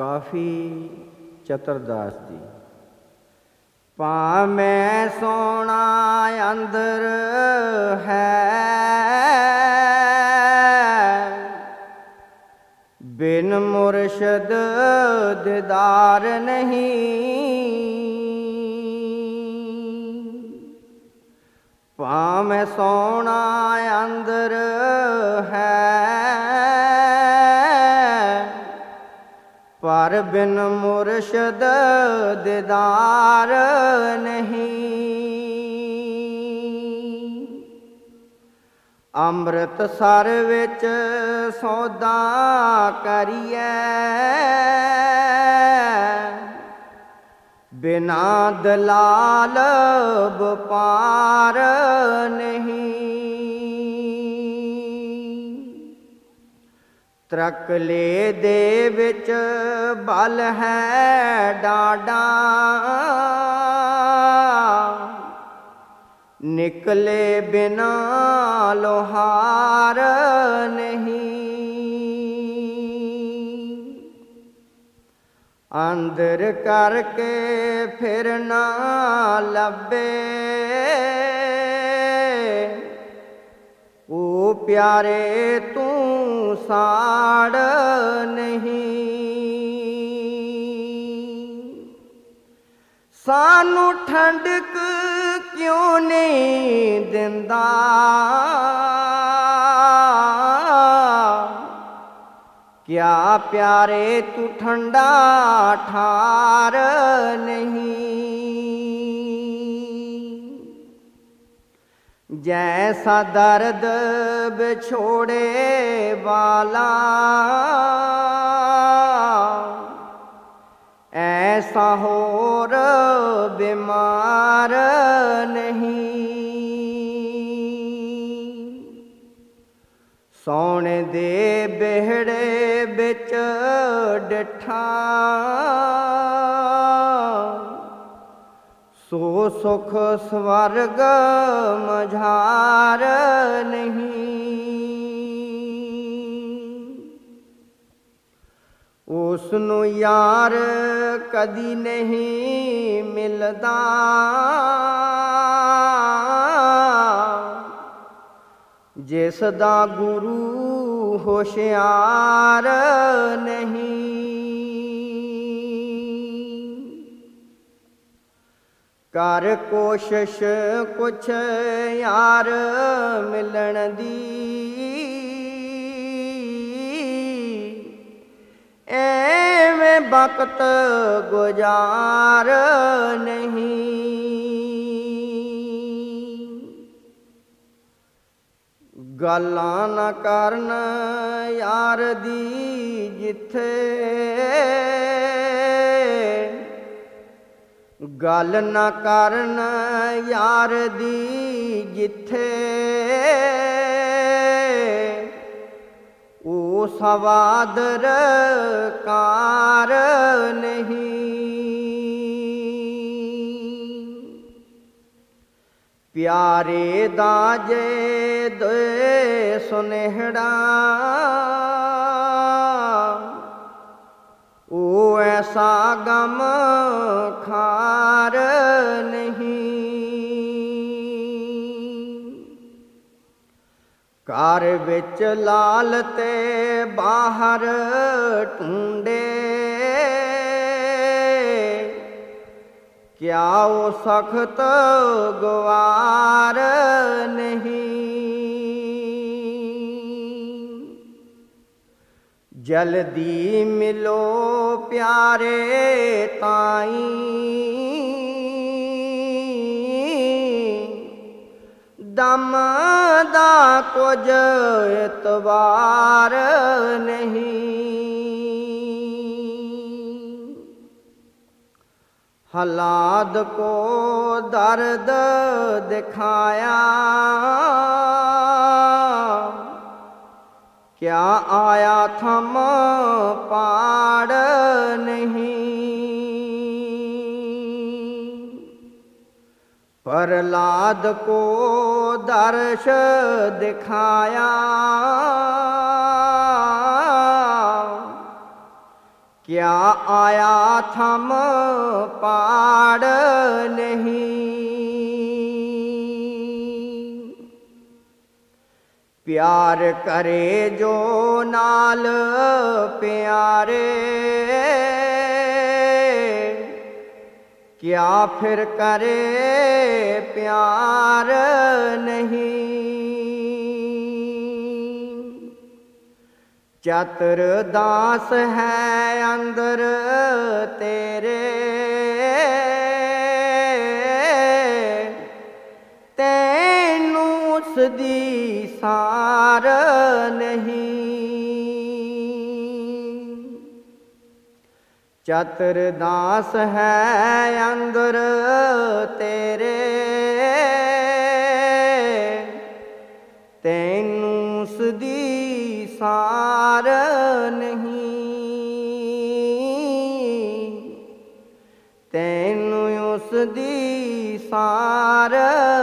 ਕਾਫੀ ਚਤਰਦਾਸ ਜੀ। ਭਾਵੇਂ ਸੋਹਣਾ ਅੰਦਰ ਹੈ, ਬਿਨ ਮੁਰਸ਼ਦ ਦੀਦਾਰ ਨਹੀਂ। ਭਾਵੇਂ ਸੋਹਣਾ ਅੰਦਰ ਹੈ, ਪਰ ਬਿਨ ਮੁਰਸ਼ਦ ਦੀਦਾਰ ਨਹੀਂ। ਅੰਮ੍ਰਿਤਸਰ ਵਿੱਚ ਸੌਦਾ ਕਰੀਏ, ਬਿਨਾ ਦਲਾਲ ਵਪਾਰ ਨਹੀਂ। ਤਰਕਲੇ ਦੇ ਵਿੱਚ ਬਲ ਹੈ ਡਾਢਾ, ਨਿਕਲੇ ਬਿਨਾ ਲੋਹਾਰ ਨਹੀਂ। ਅੰਦਰ ਕਰਕੇ ਫਿਰ ਨਾ ਲੱਭੇ, ਓ ਪਿਆਰੇ ਤੂੰ ਸਾੜ ਨਹੀਂ। ਸਾਨੂੰ ਠੰਡਕ ਕਿਉਂ ਨਹੀਂ ਦਿੰਦਾ, ਕਿਆ ਪਿਆਰੇ ਤੂੰ ਠੰਡਾ ਠਾਰ ਨਹੀਂ। ਜੈਸਾ ਦਰਦ ਵਿਛੋੜੇ ਵਾਲਾ, ਐਸਾ ਹੋਰ ਬਿਮਾਰ ਨਹੀਂ। ਸੋਹਣੇ ਦੇ ਬਿਹੜੇ ਵਿੱਚ ਡਿਠਾ, ਸੋ ਸੁਖ ਸਵਰਗ ਮਝਾਰ ਨਹੀਂ। ਉਸ ਨੂੰ ਯਾਰ ਕਦੀ ਨਹੀਂ ਮਿਲਦਾ, ਜਿਸ ਦਾ ਗੁਰੂ ਹੁਸ਼ਿਆਰ ਨਹੀਂ। ਕਰ ਕੋਸ਼ਿਸ਼ ਕੁਛ ਯਾਰ ਮਿਲਣ ਦੀ, ਐਵੇਂ ਵਕਤ ਗੁਜ਼ਾਰ ਨਹੀਂ। ਗੱਲਾਂ ਨਾ ਕਰਨ ਯਾਰ ਦੀ ਜਿੱਥੇ, ਗੱਲ ਨਾ ਕਰਨ ਯਾਰ ਦੀ ਜਿੱਥੇ, ਉਹ ਸਵਾਦਰ ਕਾਰ ਨਹੀਂ। ਪਿਆਰੇ ਦਾ ਜੇ ਦੇ ਸੁਨੇਹੜਾ, ਉਹ ਐਸਾ ਗਮ ਖਾਰ ਨਹੀਂ। ਘਰ ਵਿੱਚ ਲਾਲ ਤੇ ਬਾਹਰ ਢੂੰਡੇ, ਕਿਆ ਉਹ ਸਖਤ ਗਵਾਰ ਨਹੀਂ। ਜਲਦੀ ਮਿਲੋ ਪਿਆਰੇ ਤਾਈਂ, ਦਮ ਦਾ ਕੁਝ ਇਤਬਾਰ ਨਹੀਂ। ਹਾਲਾਤ ਕੋ ਦਰਦ ਦਿਖਾਇਆ, ਕਿਆ ਆਇਆ ਥਮ ਪਾੜ ਨਹੀਂ। प्रहलाद को दर्श दिखाया, क्या आया थम पाड़ नहीं। प्यार करे जो नाल प्यारे, क्या फिर करे प्यार नहीं। चतुर दास है अंदर तेरे, तैनू उसदी सार नहीं। चतुर दास है अंदर तेरे, तैनू उसदी सार नहीं। तैनू उसदी सार